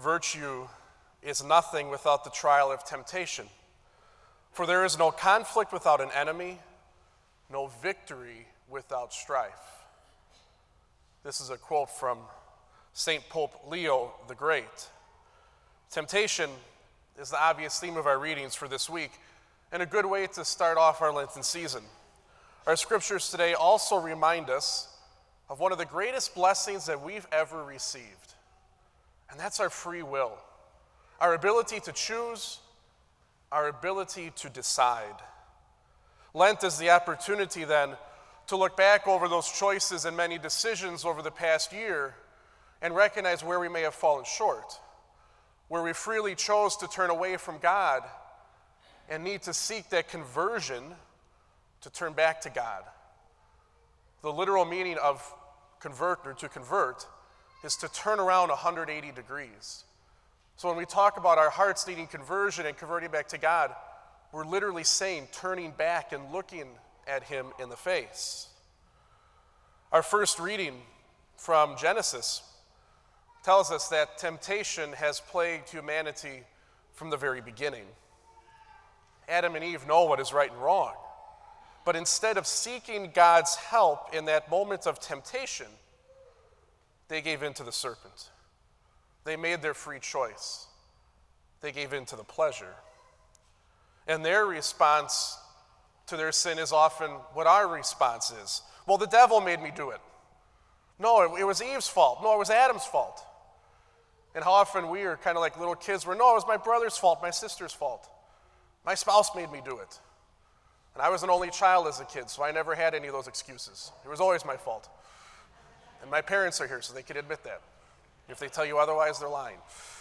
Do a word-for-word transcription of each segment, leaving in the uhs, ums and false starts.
virtue is nothing without the trial of temptation. For there is no conflict without an enemy, no victory without strife. This is a quote from Saint Pope Leo the Great. Temptation is the obvious theme of our readings for this week, and a good way to start off our Lenten season. Our scriptures today also remind us of one of the greatest blessings that we've ever received, and that's our free will, our ability to choose, our ability to decide. Lent is the opportunity then to look back over those choices and many decisions over the past year and recognize where we may have fallen short, where we freely chose to turn away from God and need to seek that conversion to turn back to God. The literal meaning of convert or to convert is to turn around one hundred eighty degrees. So when we talk about our hearts needing conversion and converting back to God, we're literally saying turning back and looking at him in the face. Our first reading from Genesis tells us that temptation has plagued humanity from the very beginning. Adam and Eve know what is right and wrong, but instead of seeking God's help in that moment of temptation, they gave in to the serpent. They made their free choice. They gave in to the pleasure. And their response to their sin is often what our response is. Well, the devil made me do it. No, it, it was Eve's fault. No, it was Adam's fault. And how often we are kind of like little kids where, no, it was my brother's fault, my sister's fault. My spouse made me do it. And I was an only child as a kid, so I never had any of those excuses. It was always my fault. And my parents are here, so they can admit that. If they tell you otherwise, they're lying.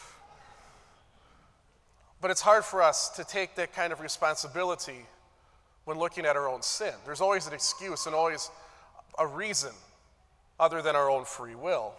But it's hard for us to take that kind of responsibility when looking at our own sin. There's always an excuse and always a reason other than our own free will.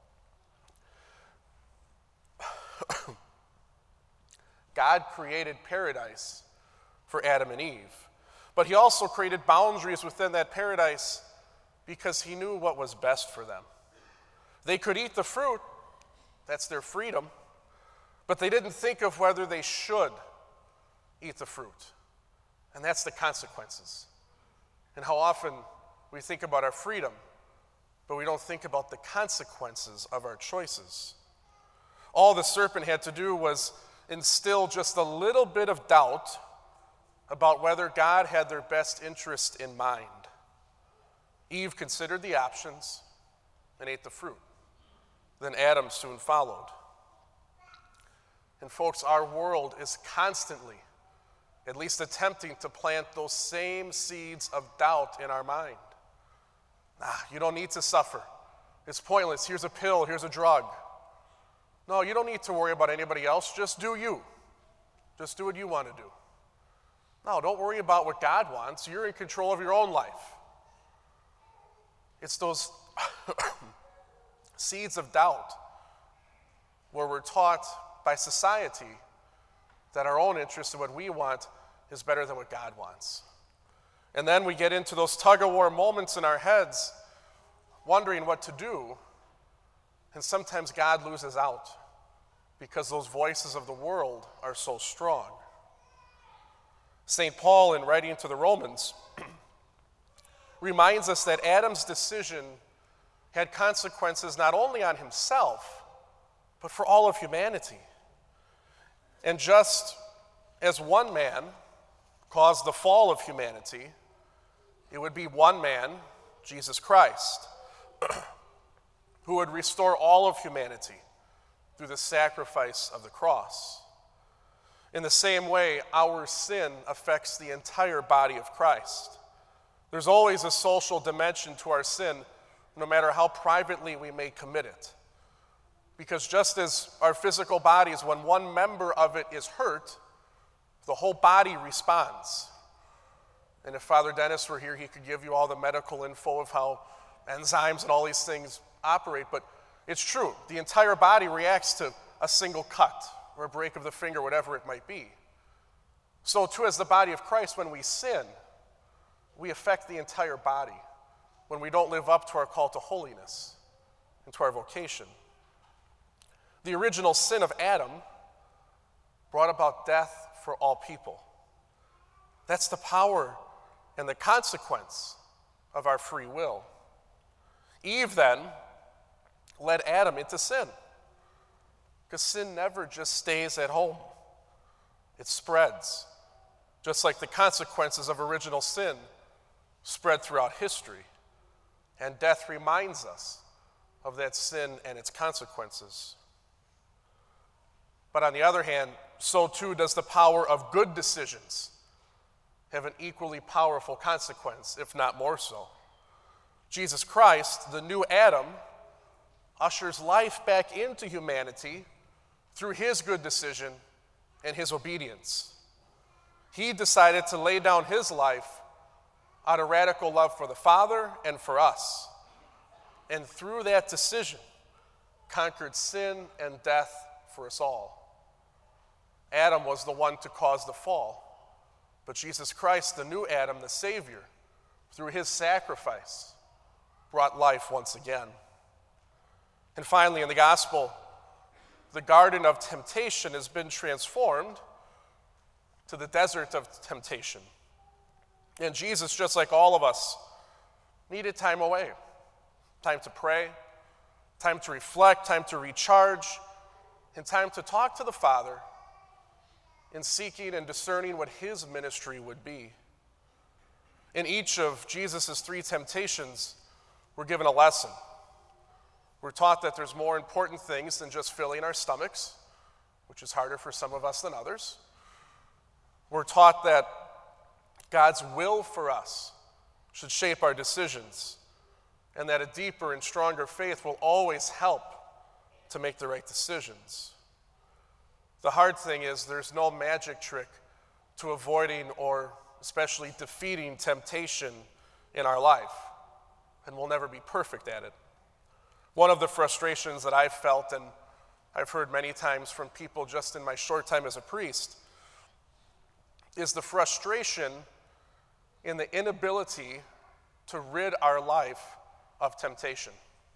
God created paradise for Adam and Eve, but he also created boundaries within that paradise because he knew what was best for them. They could eat the fruit, that's their freedom, but they didn't think of whether they should eat the fruit, and that's the consequences. And how often we think about our freedom, but we don't think about the consequences of our choices. All the serpent had to do was instill just a little bit of doubt about whether God had their best interest in mind. Eve considered the options and ate the fruit. Then Adam soon followed. And folks, our world is constantly, at least attempting to plant those same seeds of doubt in our mind. Ah, you don't need to suffer. It's pointless. Here's a pill, here's a drug. No, you don't need to worry about anybody else. Just do you. Just do what you want to do. No, don't worry about what God wants. You're in control of your own life. It's those seeds of doubt where we're taught by society that our own interest and what we want is better than what God wants. And then we get into those tug-of-war moments in our heads, wondering what to do. And sometimes God loses out because those voices of the world are so strong. Saint Paul, in writing to the Romans, reminds us that Adam's decision had consequences not only on himself, but for all of humanity. And just as one man caused the fall of humanity, it would be one man, Jesus Christ, who would restore all of humanity through the sacrifice of the cross. In the same way, our sin affects the entire body of Christ. There's always a social dimension to our sin, no matter how privately we may commit it. Because just as our physical bodies, when one member of it is hurt, the whole body responds. And if Father Dennis were here, he could give you all the medical info of how enzymes and all these things operate, but it's true. The entire body reacts to a single cut or a break of the finger, whatever it might be. So too, as the body of Christ, when we sin, we affect the entire body when we don't live up to our call to holiness and to our vocation. The original sin of Adam brought about death for all people. That's the power and the consequence of our free will. Eve then led Adam into sin, because sin never just stays at home. It spreads, just like the consequences of original sin spread throughout history. And death reminds us of that sin and its consequences. But on the other hand, so too does the power of good decisions have an equally powerful consequence, if not more so. Jesus Christ, the new Adam, ushers life back into humanity through his good decision and his obedience. He decided to lay down his life out of radical love for the Father and for us. And through that decision, conquered sin and death for us all. Adam was the one to cause the fall, but Jesus Christ, the new Adam, the Savior, through his sacrifice, brought life once again. And finally, in the gospel, the garden of temptation has been transformed to the desert of temptation. And Jesus, just like all of us, needed time away, time to pray, time to reflect, time to recharge, and time to talk to the Father in seeking and discerning what his ministry would be. In each of Jesus' three temptations, we're given a lesson. We're taught that there's more important things than just filling our stomachs, which is harder for some of us than others. We're taught that God's will for us should shape our decisions, and that a deeper and stronger faith will always help to make the right decisions. The hard thing is there's no magic trick to avoiding or especially defeating temptation in our life, and we'll never be perfect at it. One of the frustrations that I've felt, and I've heard many times from people just in my short time as a priest, is the frustration in the inability to rid our life of temptation.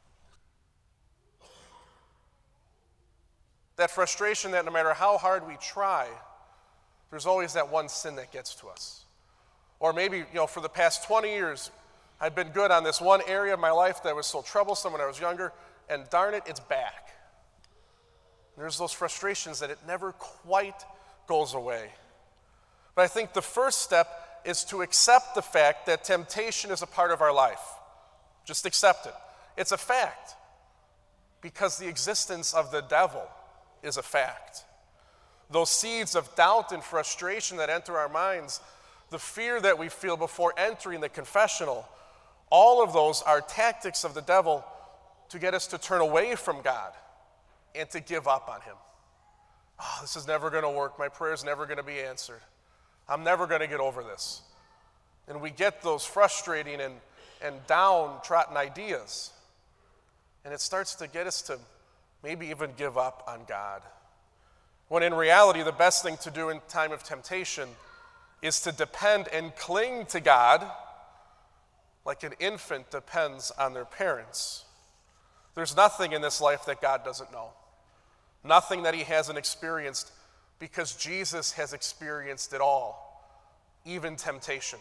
That frustration that no matter how hard we try, there's always that one sin that gets to us. Or maybe, you know, for the past twenty years, I've been good on this one area of my life that was so troublesome when I was younger, and darn it, it's back. And there's those frustrations that it never quite goes away. But I think the first step is to accept the fact that temptation is a part of our life. Just accept it. It's a fact, because the existence of the devil is a fact. Those seeds of doubt and frustration that enter our minds, the fear that we feel before entering the confessional, all of those are tactics of the devil to get us to turn away from God and to give up on him. Oh, this is never going to work. My prayer is never going to be answered. I'm never going to get over this. And we get those frustrating and, and downtrodden ideas. And it starts to get us to maybe even give up on God. When in reality, the best thing to do in time of temptation is to depend and cling to God like an infant depends on their parents. There's nothing in this life that God doesn't know. Nothing that he hasn't experienced, because Jesus has experienced it all, even temptation.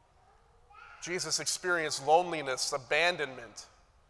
Jesus experienced loneliness, abandonment,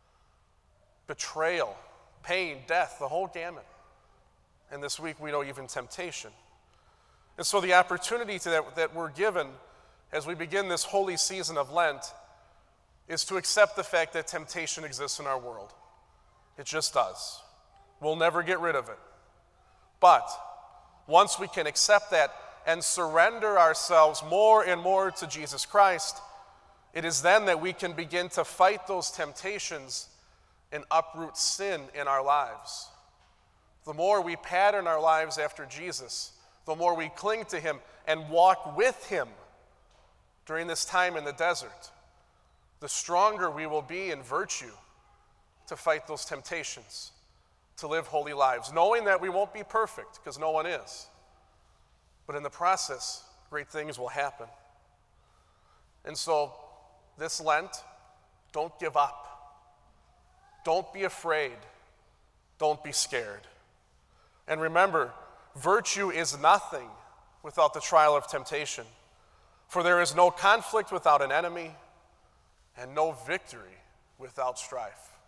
betrayal, pain, death, the whole gamut. And this week we know even temptation. And so the opportunity to that, that we're given as we begin this holy season of Lent is to accept the fact that temptation exists in our world. It just does. We'll never get rid of it. But once we can accept that and surrender ourselves more and more to Jesus Christ, it is then that we can begin to fight those temptations and uproot sin in our lives. The more we pattern our lives after Jesus, the more we cling to him and walk with him during this time in the desert, the stronger we will be in virtue to fight those temptations, to live holy lives, knowing that we won't be perfect, because no one is. But in the process, great things will happen. And so, this Lent, don't give up. Don't be afraid. Don't be scared. And remember, virtue is nothing without the trial of temptation. For there is no conflict without an enemy, and no victory without strife.